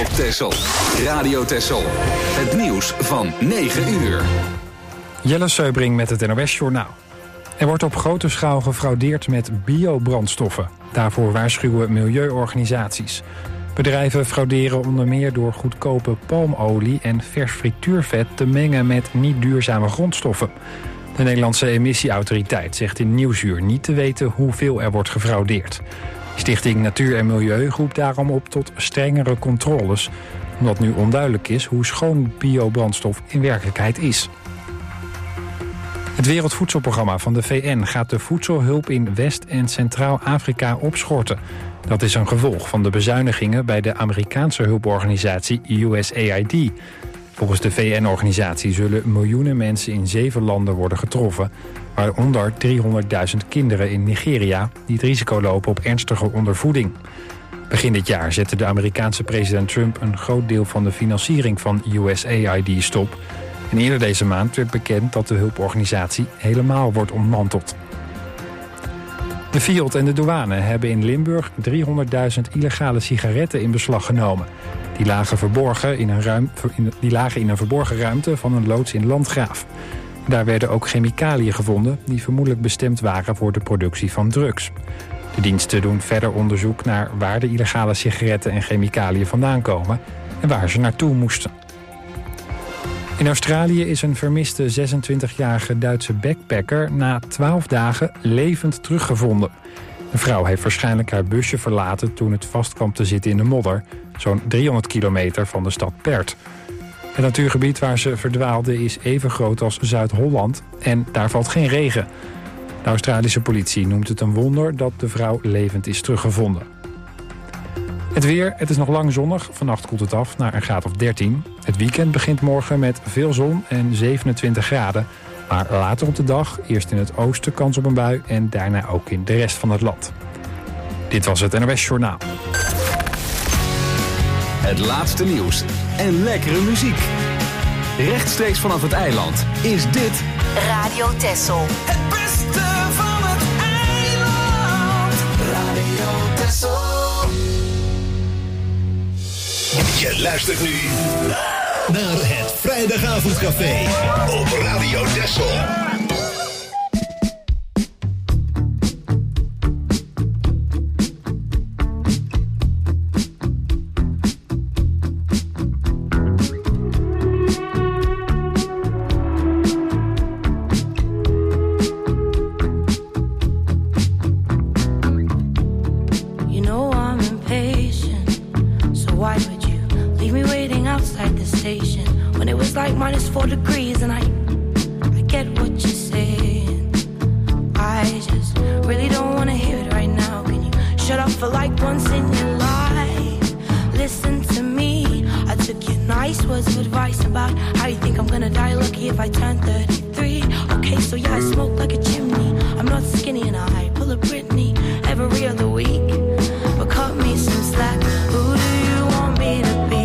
Texel. Radio Texel. Het nieuws van 9 uur. Jelle Seubring met het NOS Journaal. Er wordt op grote schaal gefraudeerd met biobrandstoffen. Daarvoor waarschuwen milieuorganisaties. Bedrijven frauderen onder meer door goedkope palmolie en vers frituurvet te mengen met niet duurzame grondstoffen. De Nederlandse emissieautoriteit zegt in Nieuwsuur niet te weten hoeveel er wordt gefraudeerd. Stichting Natuur en Milieu roept daarom op tot strengere controles, omdat nu onduidelijk is hoe schoon biobrandstof in werkelijkheid is. Het Wereldvoedselprogramma van de VN gaat de voedselhulp in West- en Centraal-Afrika opschorten. Dat is een gevolg van de bezuinigingen bij de Amerikaanse hulporganisatie USAID. Volgens de VN-organisatie zullen miljoenen mensen in 7 landen worden getroffen, waaronder 300.000 kinderen in Nigeria die het risico lopen op ernstige ondervoeding. Begin dit jaar zette de Amerikaanse president Trump een groot deel van de financiering van USAID stop. En eerder deze maand werd bekend dat de hulporganisatie helemaal wordt ontmanteld. De Fiat en de douane hebben in Limburg 300.000 illegale sigaretten in beslag genomen. Die lagen in een verborgen ruimte van een loods in Landgraaf. Daar werden ook chemicaliën gevonden die vermoedelijk bestemd waren voor de productie van drugs. De diensten doen verder onderzoek naar waar de illegale sigaretten en chemicaliën vandaan komen en waar ze naartoe moesten. In Australië is een vermiste 26-jarige Duitse backpacker na 12 dagen levend teruggevonden. De vrouw heeft waarschijnlijk haar busje verlaten toen het vast kwam te zitten in de modder, zo'n 300 kilometer van de stad Perth. Het natuurgebied waar ze verdwaalde is even groot als Zuid-Holland en daar valt geen regen. De Australische politie noemt het een wonder dat de vrouw levend is teruggevonden. Het weer, het is nog lang zonnig. Vannacht koelt het af naar een graad of 13. Het weekend begint morgen met veel zon en 27 graden. Maar later op de dag, eerst in het oosten kans op een bui en daarna ook in de rest van het land. Dit was het NOS Journaal. Het laatste nieuws en lekkere muziek. Rechtstreeks vanaf het eiland is dit Radio Texel. Het beste van het eiland. Radio Texel. Je luistert nu naar het Vrijdagavondcafé op Radio Texel. -4 degrees and I get what you're saying. I just really don't wanna hear it right now. Can you shut up for like once in your life? Listen to me. I took your nice words of advice about how you think I'm gonna die lucky if I turn 33. Okay, so yeah, I smoke like a chimney. I'm not skinny and I pull a Britney every other week. But cut me some slack. Who do you want me to be?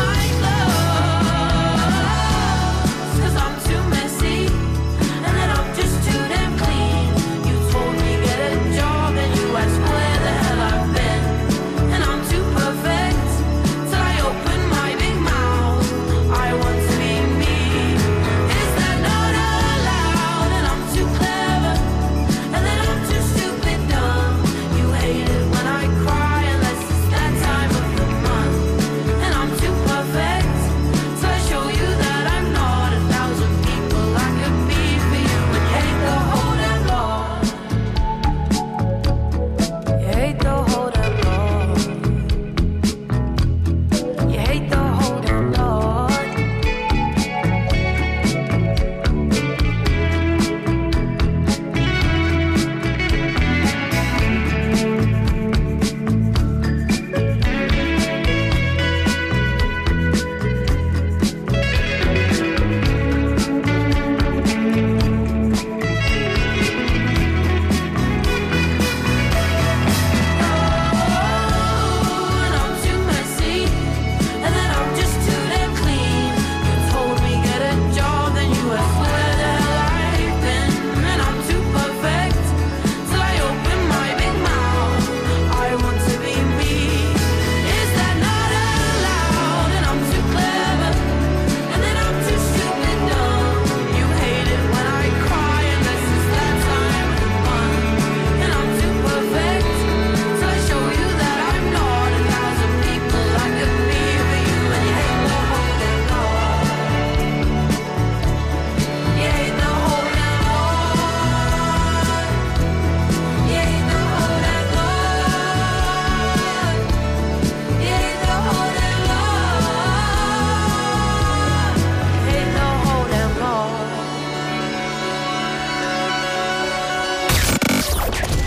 And then I'm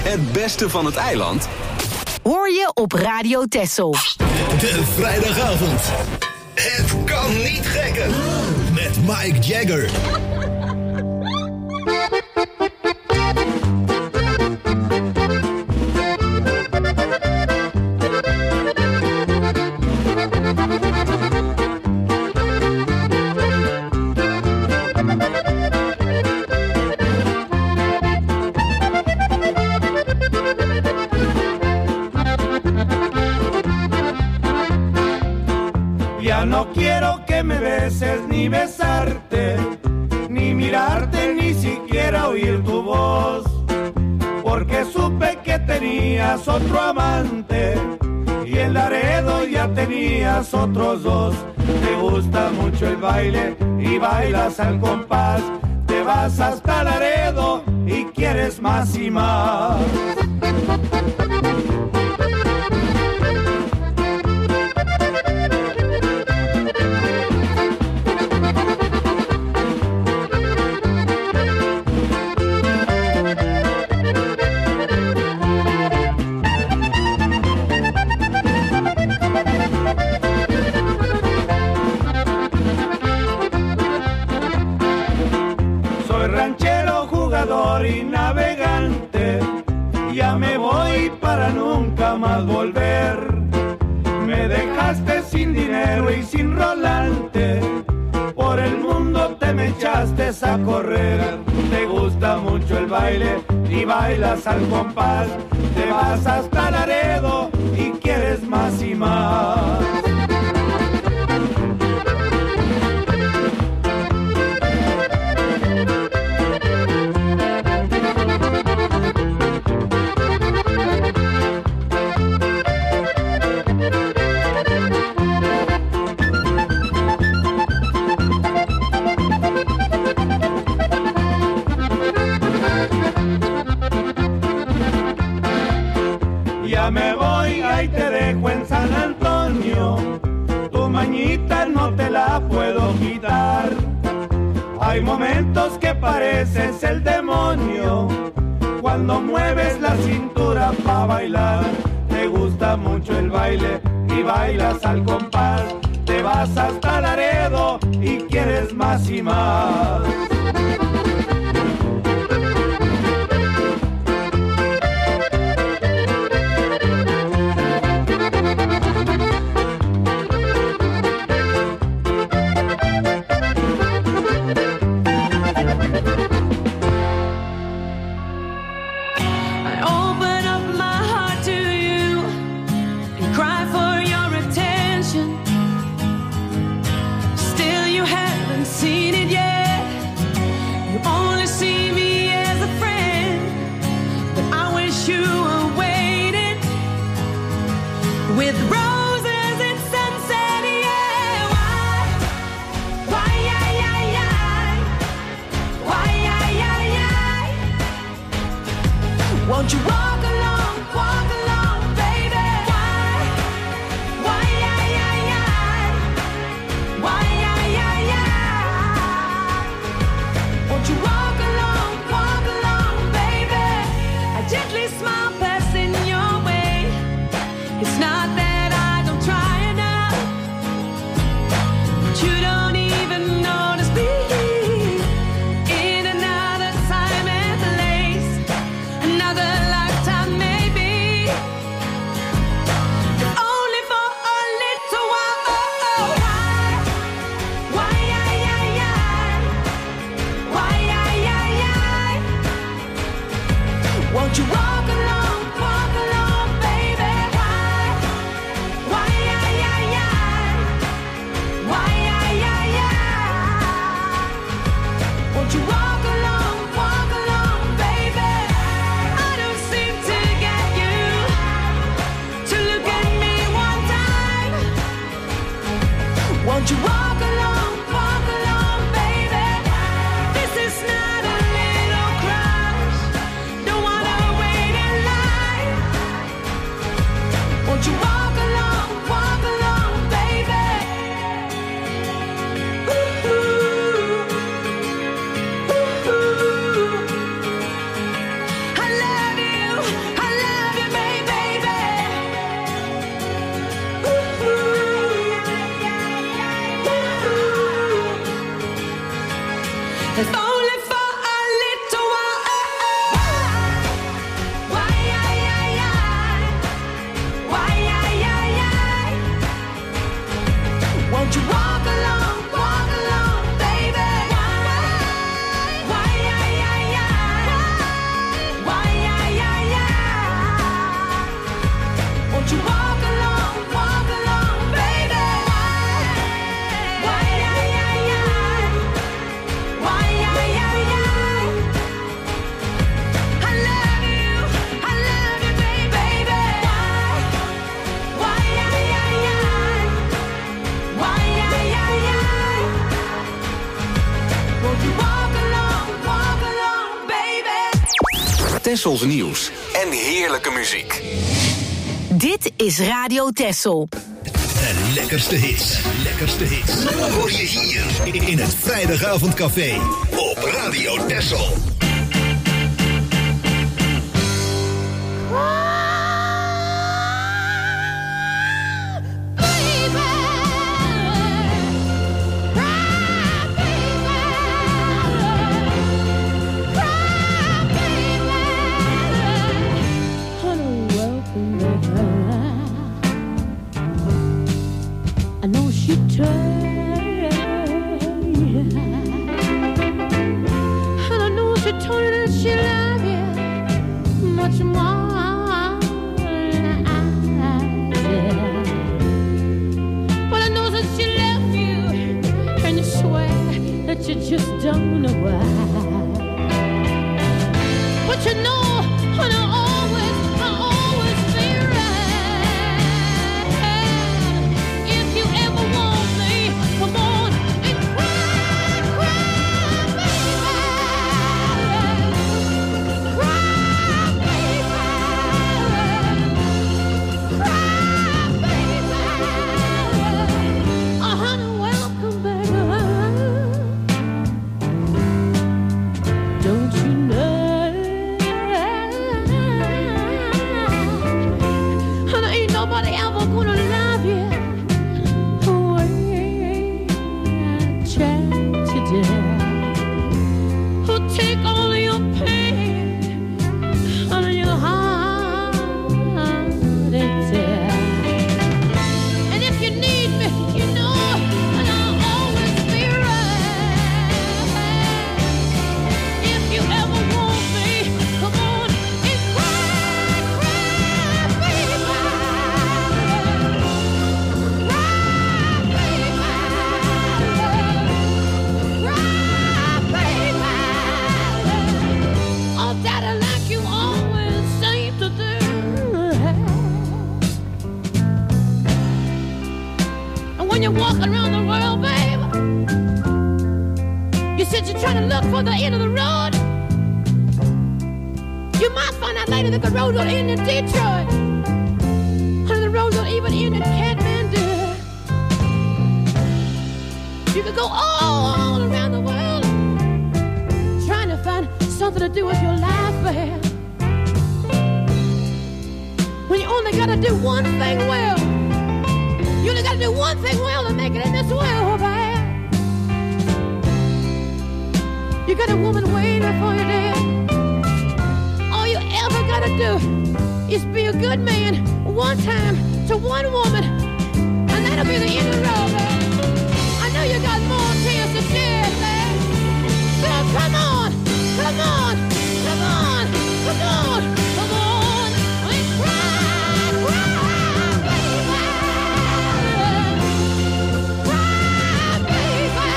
Het beste van het eiland Hoor je op Radio Texel. De vrijdagavond. Het kan niet gekker. Met Mike Jagger. Ya no quiero que me beses ni besarte, ni mirarte, ni siquiera oír tu voz, porque supe que tenías otro amante y en Laredo ya tenías otros dos. Te gusta mucho el baile y bailas al compás, te vas hasta Laredo y quieres más y más. Y navegante, ya me voy para nunca más volver. Me dejaste sin dinero y sin rolante, por el mundo te me echaste a correr. Te gusta mucho el baile y bailas al compás, te vas hasta Laredo y quieres más y más. Me voy, ahí te dejo en San Antonio, tu mañita no te la puedo quitar. Hay momentos que pareces el demonio, cuando mueves la cintura pa' bailar. Te gusta mucho el baile y bailas al compás, te vas hasta Laredo y quieres más y más. Won't you walk along, baby? Why, won't you walk along, baby? I gently smile passing your way. It's not that I don't try enough, but you don't even notice me. In another time and place, another lifetime. Tessels nieuws en heerlijke muziek. Dit is Radio Tessel. De lekkerste hits. Hoor je hier in het Vrijdagavondcafé op Radio Tessel. You just don't know why. But you know, and I'll always be right. If you ever want me, come on and cry, baby. Cry, baby. Cry, baby. Oh, honey, welcome back. Don't you know? And ain't nobody ever gonna love you the way I tried today. Who'll take all of your pain out of your heart and tear. And if you need me, you know, and I'll always be right. If you ever want me, come on and cry, baby. Cry, baby. Cry, baby. Oh, daddy, like you always seem to do. And when you're walking around the world, baby, you said you're trying to look for the end of the road. You might find out later that the road don't end in Detroit. And the road don't even end in Kathmandu. You could go all around the world trying to find something to do with your life, babe. When you only gotta do one thing well. You only gotta do one thing well to make it in this world, babe. You got a woman waiting for you there. All you ever gotta do is be a good man one time to one woman, and that'll be the end of the road, man. I know you got more tears to shed, man. So come on, come on, come on, come on, come on, and cry, baby. Cry, baby.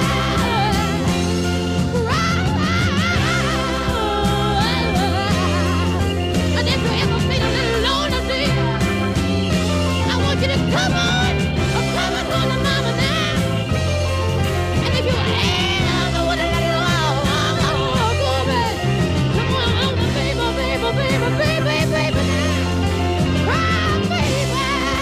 And if you ever feel a little lonely, dear, I want you to come on home to mama now. And if you ever want to let it all go, baby, come on home to baby now. Cry, baby.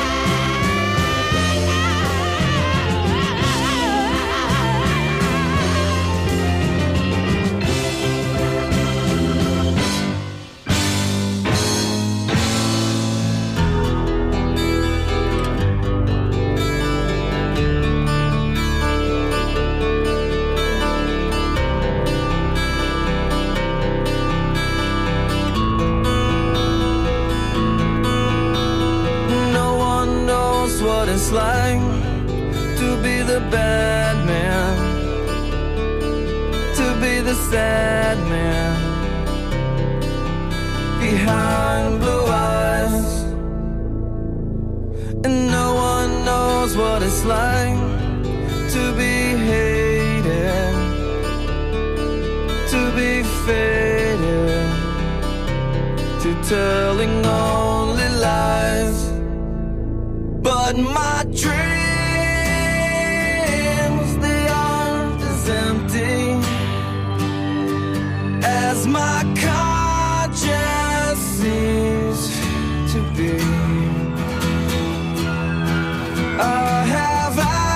No one knows what it's like to be the bad man, to be the sad man behind blue eyes. And no one knows what it's like to be hated, to be faded, to telling only lies. But my dreams, they aren't as empty as my car just seems to be. I have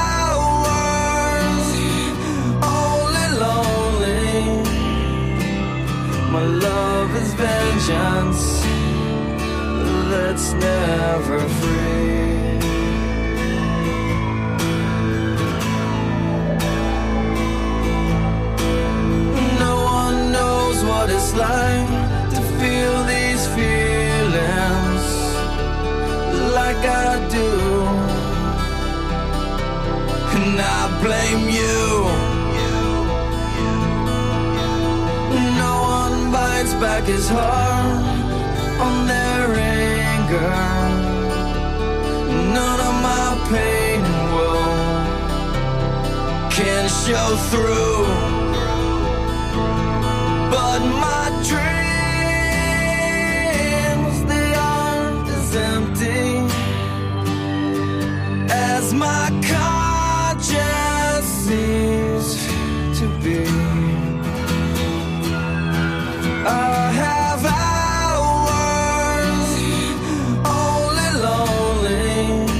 hours only lonely. My love is vengeance that's never free. No one knows what it's like to feel these feelings like I do. And I blame you. No one bites back his heart on their anger. None of my pain and woe can show through. But my dreams, they aren't as empty as my conscience seems to be. I have hours only lonely.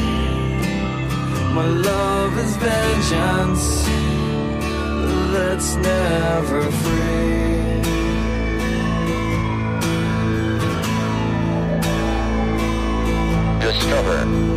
My love is vengeance that's never free. Discover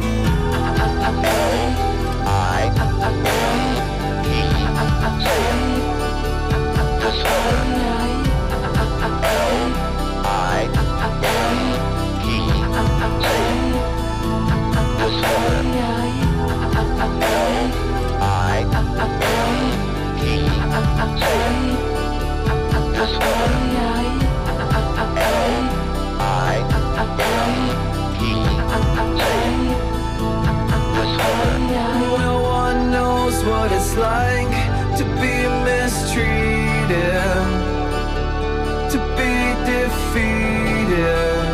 No one knows what it's like to be mistreated, to be defeated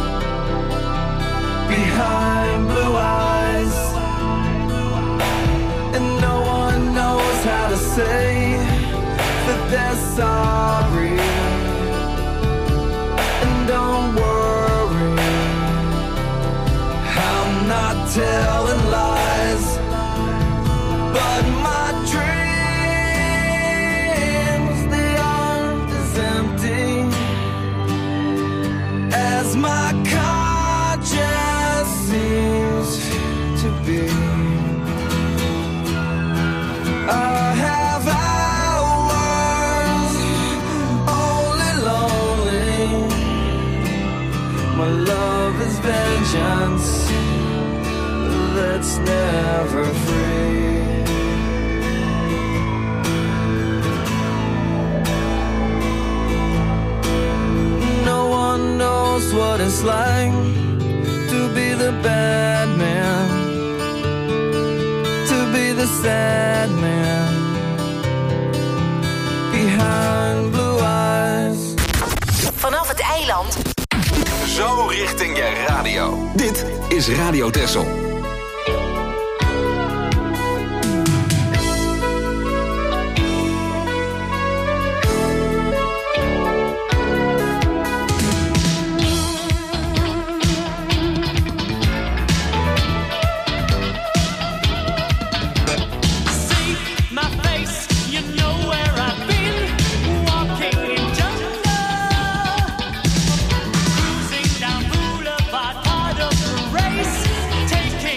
behind blue eyes. And no one knows how to say that they're sorry. And don't worry, I'm not telling lies. But my dreams, they aren't as empty as my conscience seems to be. I have hours only lonely. My love is vengeance that's never free. No one knows what it's like to be the bad man, to be the sad man behind blue eyes. Vanaf het eiland. Zo richting je radio. Dit is Radio Texel. Taking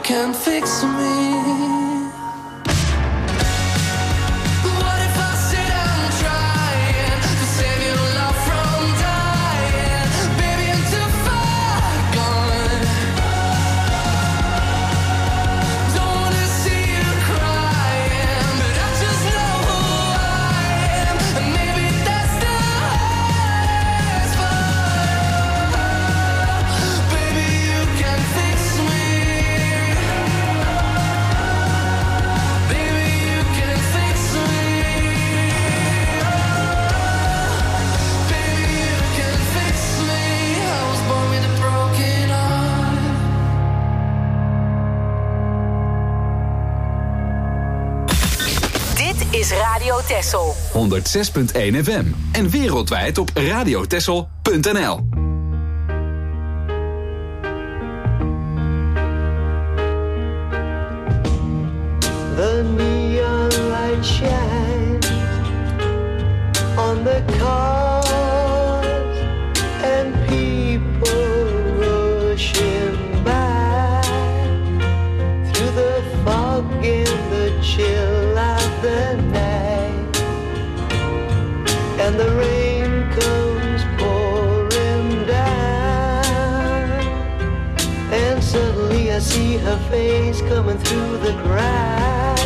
can't fix me. Is Radio Texel 106.1 FM en wereldwijd op radiotexel.nl. The neon light shines on the cars and people rushing by through the fog and the chill of the night, and the rain comes pouring down, and suddenly I see her face coming through the crowd.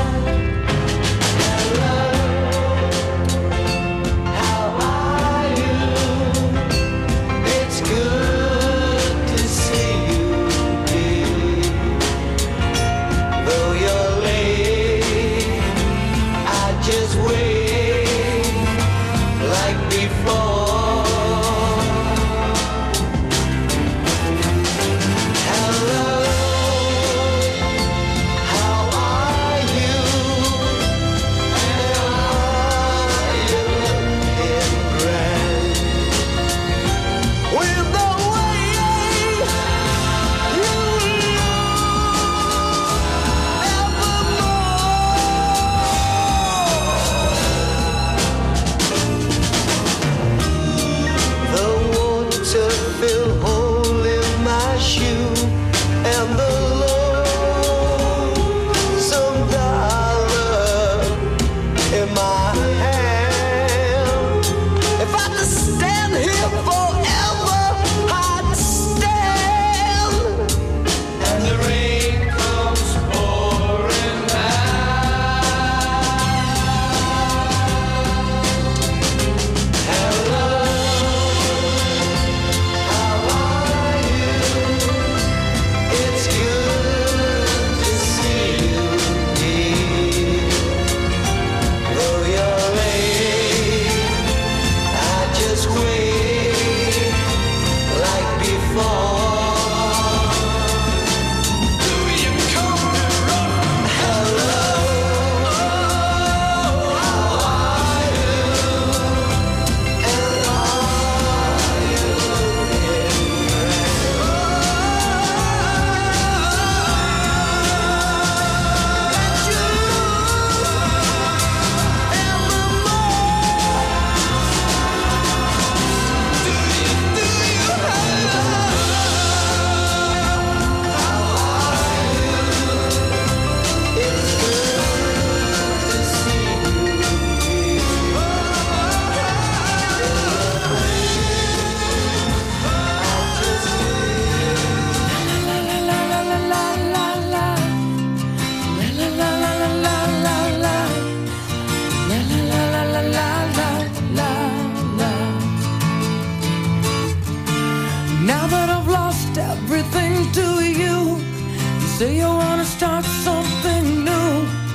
Say you wanna start something new,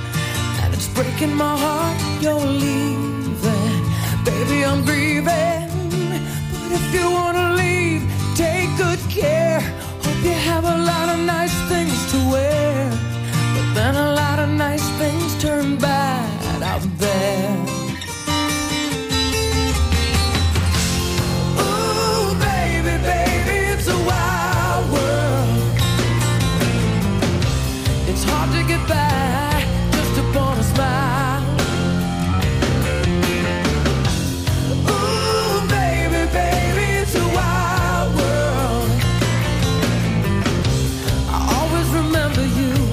and it's breaking my heart you're leaving. Baby, I'm grieving, but if you wanna leave, take good care. Hope you have a lot of nice things to wear, but then a lot of nice things turn bad out there. Ooh, baby, baby, it's a wild world. It's hard to get by just upon a smile. Ooh, baby, baby, it's a wild world. I always remember you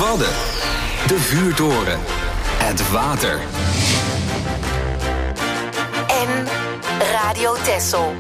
Wadden, de vuurtoren, het water. En Radio Texel.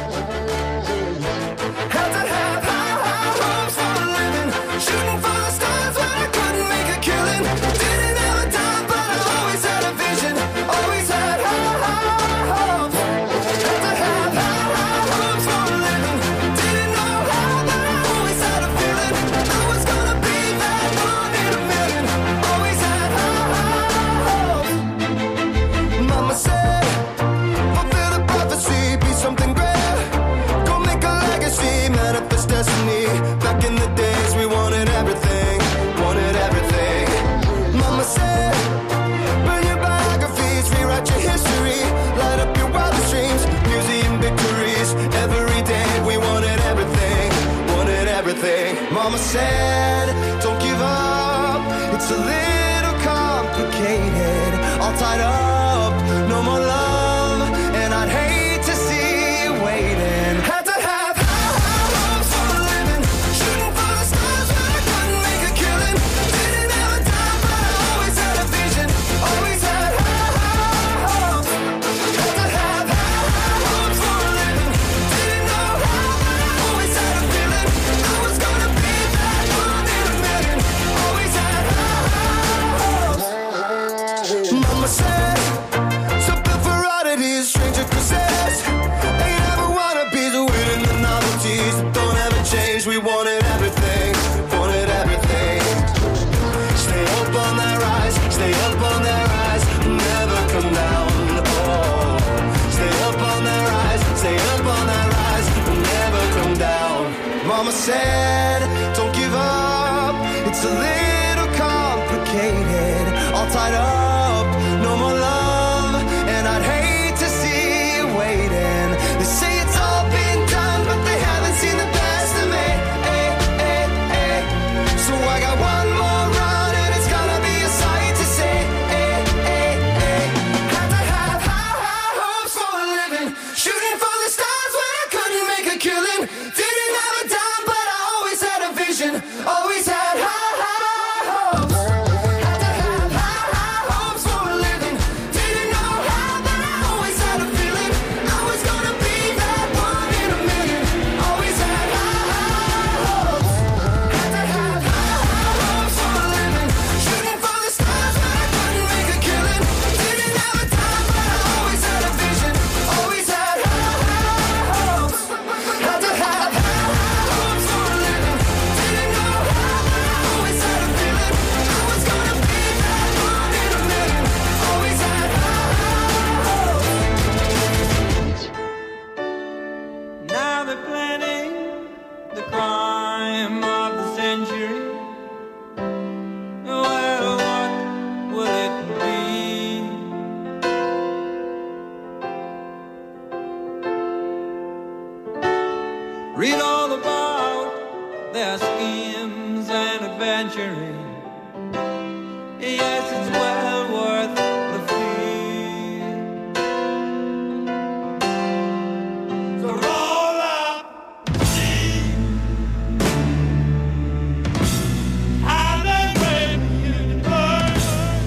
Back in the days we wanted everything, wanted everything. Mama said, burn your biographies, rewrite your history, light up your wildest dreams, museum victories. Every day we wanted everything, wanted everything. Mama said, don't give up, it's a little complicated, all tied up, no more love, and I'd hate to see you waiting. Had to have hopes for a living, shooting for the stars when I couldn't make a killing. Didn't have a dime, but I always had a vision, always had hopes. Had to have hopes for a living, didn't know how, but I always had a feeling I was gonna be that one in a million. Always had hopes. Mama said, something for oddities, stranger crusades. Ain't ever wannabes, winning the novelties that don't ever change. We wanted everything, wanted everything. Stay up on that rise, stay up on that rise, never come down. Oh, stay up on that rise, stay up on that rise, never come down. Mama said, don't give up, it's a little complicated, all tied up, no more love, and I'd hate to see you waiting. They say it's all been done, but they haven't seen the best of me. So I got one more run, and it's gonna be a sight to see. Had to have high hopes for a living, shooting for the stars when I couldn't make a killing. Didn't have a dime, but I always had a vision, always had high hopes. Had to have high hopes for a living, didn't know how, but I always had a feeling I was gonna be that one in a million. Always had high hopes. Had to have high hopes for a living, shooting for the stars when I couldn't make a killing. Didn't have a dime, but I always had a vision, always had high hopes. Had to have high hopes for a living, didn't know how, but I always had a feeling I was gonna be that one in a million. Always had high hopes. Now they're planning the crime of the century. Well, what will it be? Read all about their schemes and adventuring. Yes, it's well worth the fee. So roll up how they break you burn,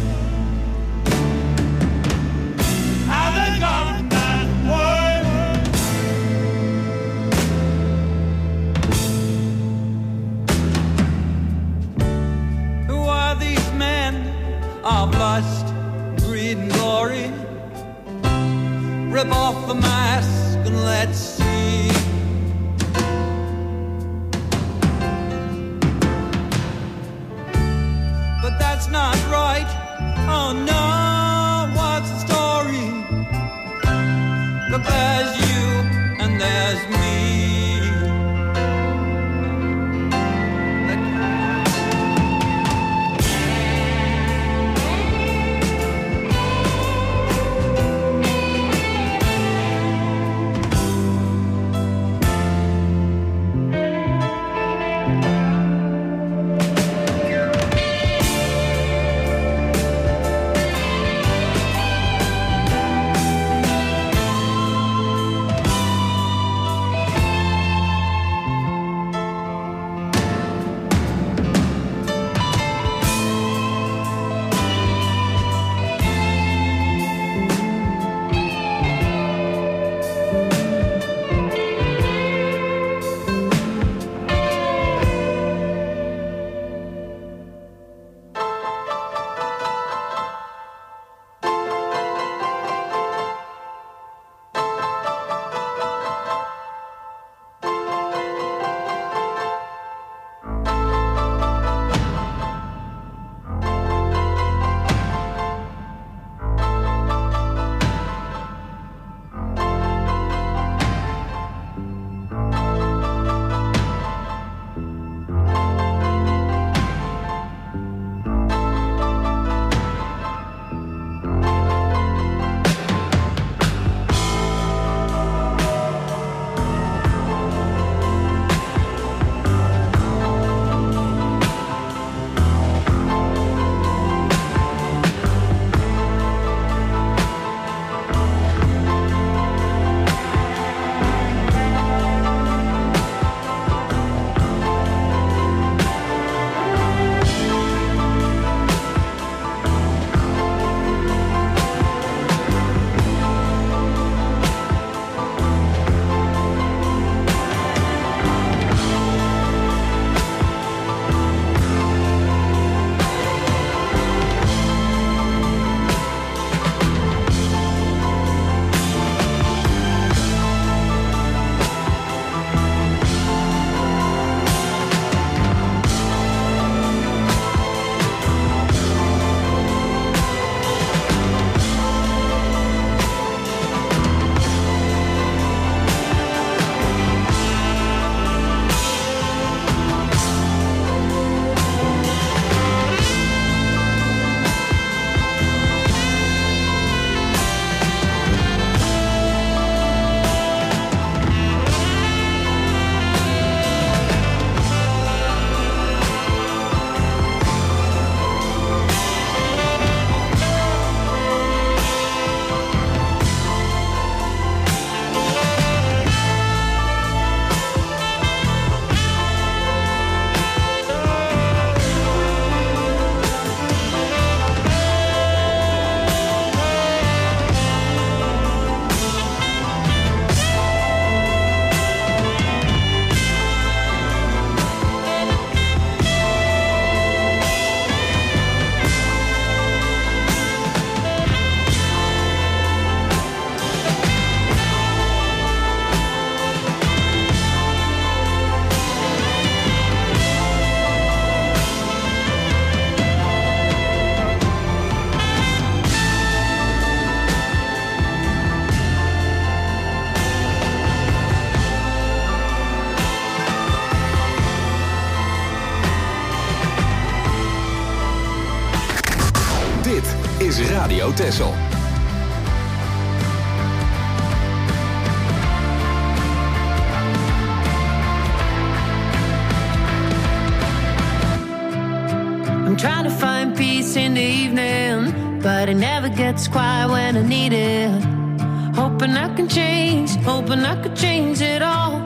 how they got that word. Who are these men of lust, greed and glory? Rip off the mask and let's see. But that's not right. Oh no, what's the story? Look, there's you and there's me. Radio Texel. I'm trying to find peace in the evening, but it never gets quiet when I need it. Hoping I can change it all.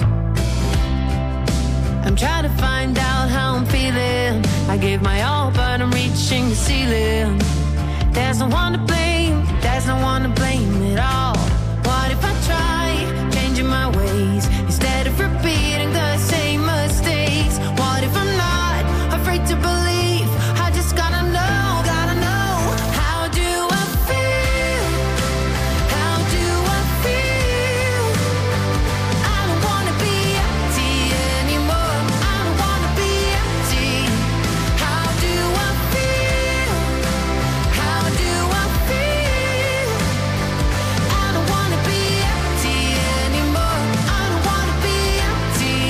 I'm trying to find out how I'm feeling. I gave my all, but I'm reaching the ceiling. There's no one to blame at all. What if I try changing my ways instead of repeating the same mistakes? What if I'm not afraid to believe? I just gotta know. How do I feel? How do I feel? I don't wanna be empty anymore. I don't wanna be empty. How do I feel? How do I feel? I don't wanna be empty anymore. I don't wanna be empty.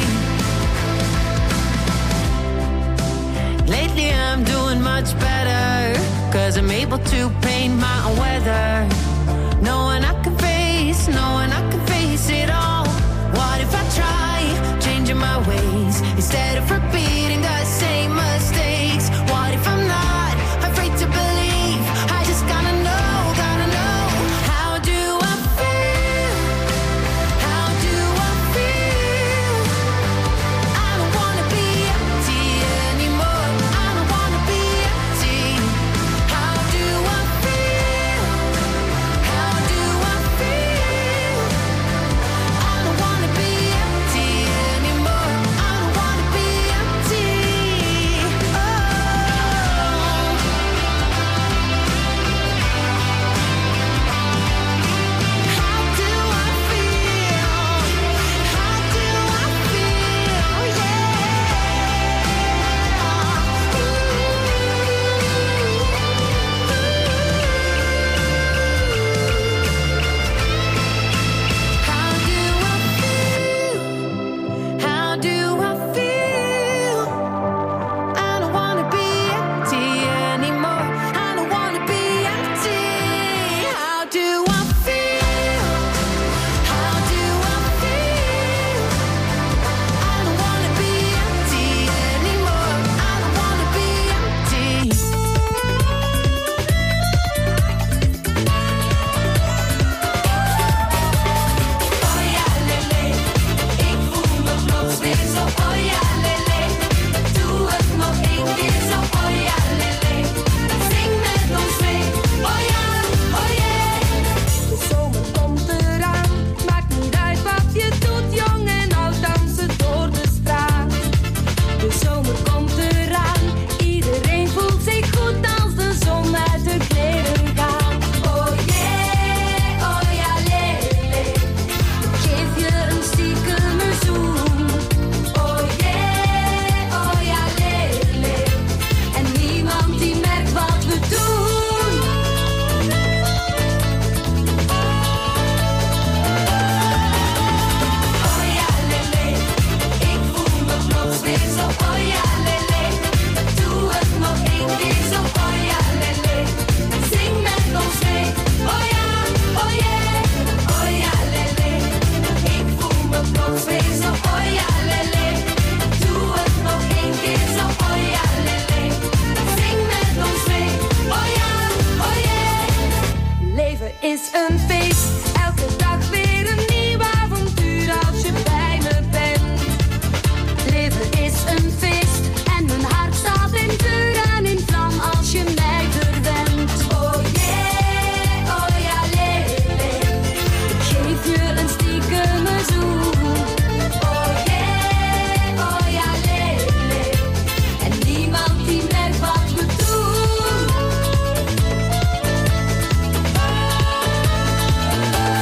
Lately I'm doing much better, 'cause I'm able to paint my own weather. Knowing I can face it all. What if I try changing my ways instead of repeating the same mistakes? What if I'm not afraid to believe? I just gotta know. How do I feel? How do I feel? I don't wanna be empty anymore. I don't wanna be empty. How do I feel? How do I feel? I don't wanna be empty anymore. I don't wanna be empty. Oh. How do I feel? How do I feel? How do I feel? How do I feel? I don't wanna be empty anymore. I don't wanna be empty. How do I feel? How do I feel? I don't wanna be empty anymore. I don't wanna be empty. Oh ja, lele, ik voel me plots weer zo. Oh ja, lele, doe het nog één keer zo. Oh ja, lele, zing met ons mee. Oh ja, oh yeah. De zomer komt eraan, maakt niet uit wat je doet, jong en oud dansen door de straat. De zomer komt eraan, iedereen voelt zich goed als de zon uit de kleren gaat. Oh yeah, oh ja lele, ik geef je een stiekeme zoen. Oh yeah, oh ja lele, en niemand die merkt wat we doen. Oh ja, lele, ik voel me plots weer zo. Oh ja, lele, doe het nog één keer zo. Oh ja, lele, zing met ons mee. Oh ja, oh yeah. Oh ja, lele, ik voel me plots weer zo. Oh ja, lele, doe het nog één keer zo. Oh ja, lele, zing met ons mee. Oh ja, oh yeah. Leven is een feest, elke dag weer een nieuw avontuur als je bij me bent. Leven is een feest en mijn hart staat in vuur en in vlam als je mij verwendt. Oh yeah, oh ja lele, ik geef je een stiekeme zoen. Oh yeah, oh ja lele, en niemand die merkt wat we doen.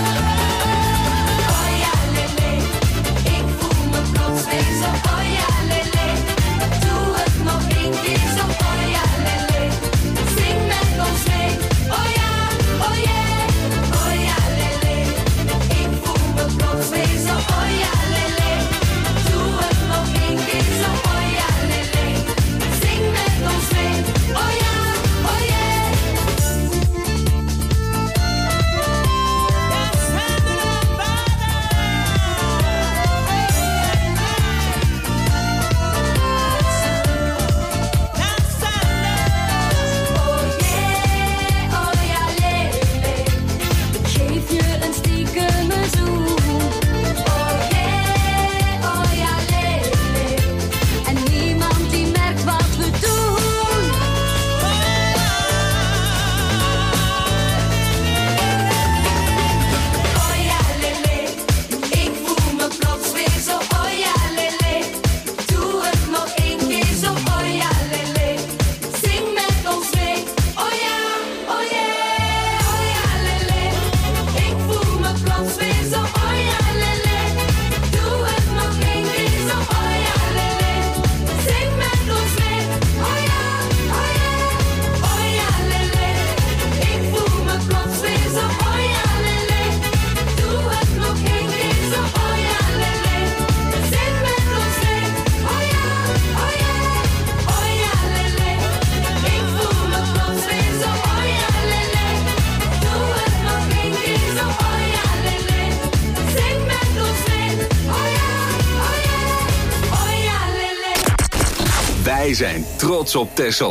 Wij zijn trots op Texel.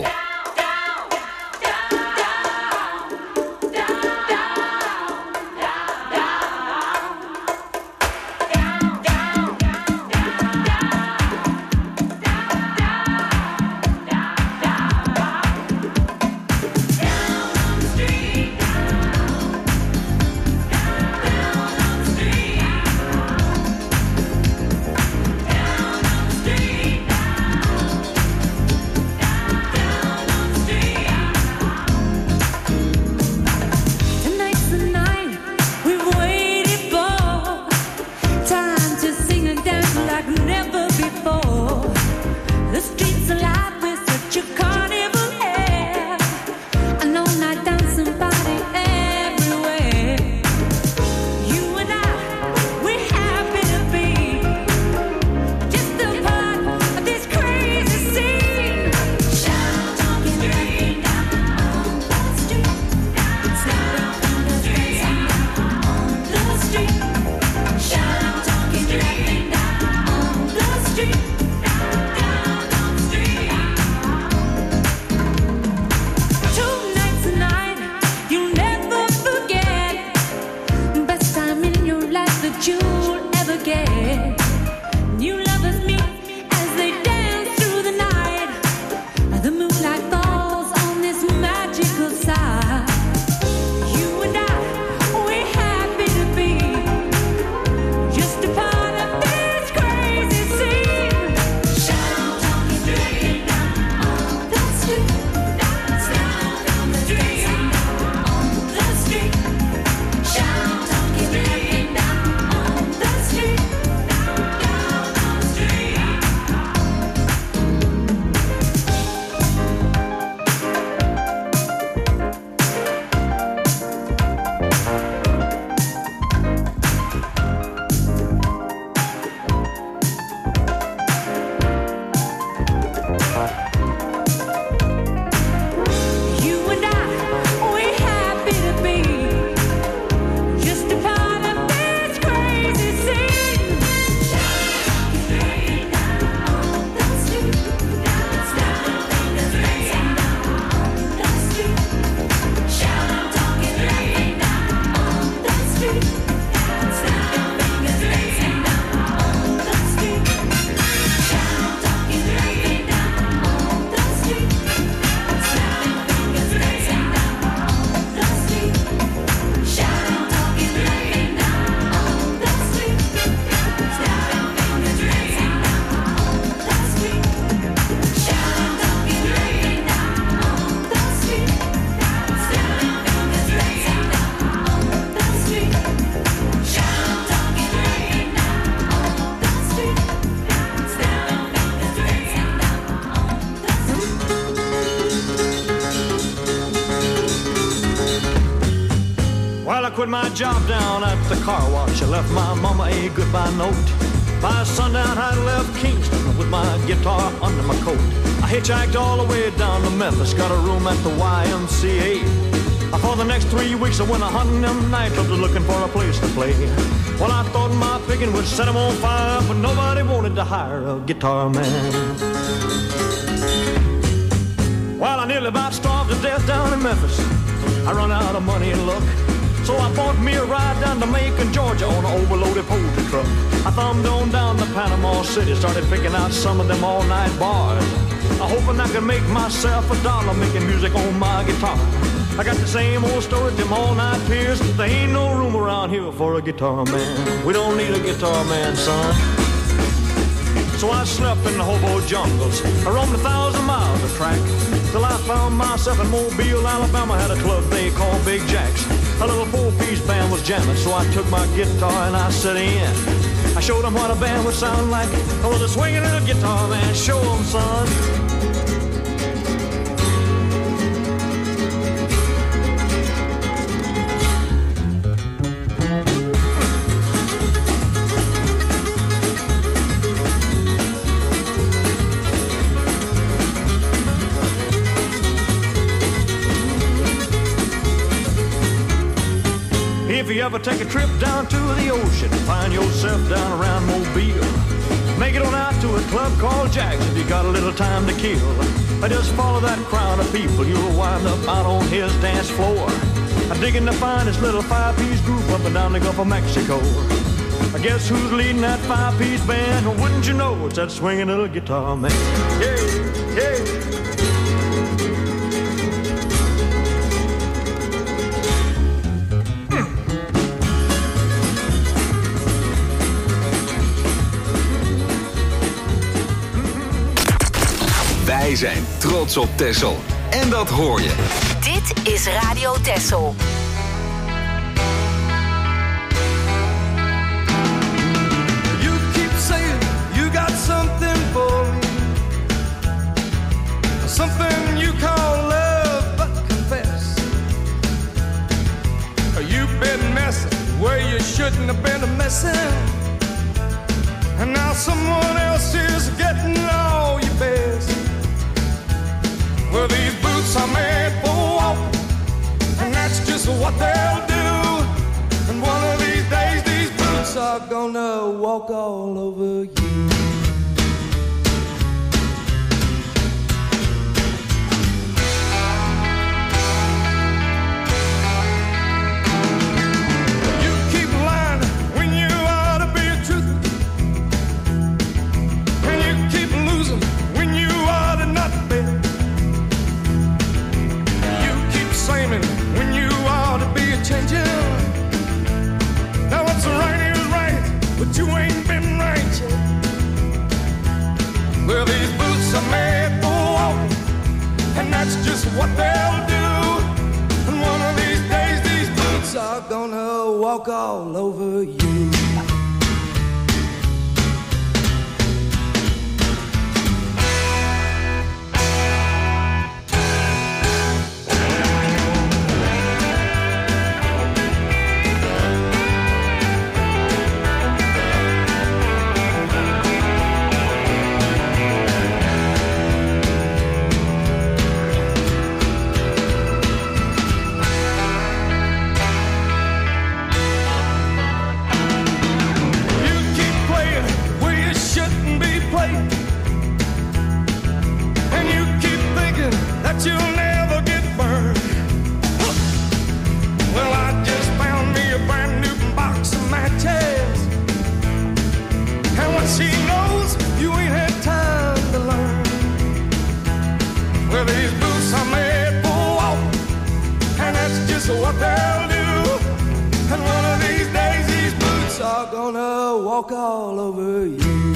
Quit my job down at the car wash. I left my mama a goodbye note. By sundown I left Kingston with my guitar under my coat. I hitchhiked all the way down to Memphis, got a room at the YMCA. For the next 3 weeks I went a hunting them nightclubs looking for a place to play. Well, I thought my picking would set them on fire, but nobody wanted to hire a guitar man. Well, I nearly about starved to death down in Memphis. I run out of money and luck. So I bought me a ride down to Macon, Georgia on an overloaded poultry truck. I thumbed on down to Panama City, started picking out some of them all-night bars. Hoping I could make myself $1 making music on my guitar. I got the same old story, them all-night peers. There ain't no room around here for a guitar man. We don't need a guitar man, son. So I slept in the hobo jungles. I roamed 1,000 miles of track till I found myself in Mobile, Alabama. Had a club they called Big Jack's. A little 4-piece band was jamming, so I took my guitar and I set in. I showed them what a band would sound like. I was a swinging little guitar man. Show them, son. If you ever take a trip down to the ocean, find yourself down around Mobile. Make it on out to a club called Jack's if you got a little time to kill. I just follow that crowd of people, you'll wind up out on his dance floor. I'm digging the finest little five-piece group up and down the Gulf of Mexico. I guess who's leading that five-piece band? Well, wouldn't you know it's that swinging little guitar man? Yeah, yeah. Wij zijn trots op Texel. En dat hoor je. Dit is Radio Texel. You keep saying you got something for me, something you call love, but confess you've been messing where you shouldn't have been messing, and now someone else is getting all your best. Well, these boots are made for walking, and that's just what they'll do. And one of these days, these boots are gonna walk all over you. You keep lying when you ought to be a truth, and you keep losing when you ought to not be. When you ought to be a changing. Now what's right is right, but you ain't been right yet. Well, these boots are made for walking, and that's just what they'll do. And one of these days, these boots are gonna walk all over you. You'll never get burned. Well, I just found me a brand new box of matches, and what she knows, you ain't had time to learn. Well, these boots are made for walking, and that's just what they'll do. And one of these days, these boots are gonna walk all over you.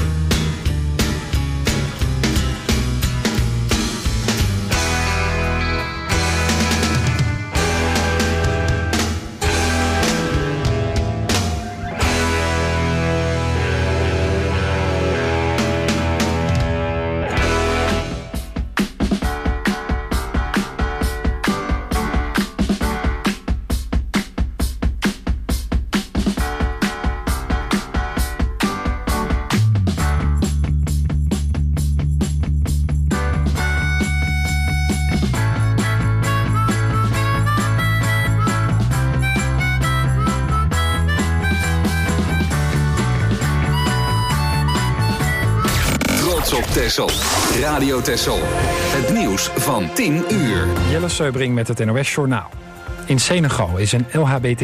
Texel. Radio Texel. Het nieuws van 10 uur. Jelle Seubring met het NOS Journaal. In Senegal is een LHBT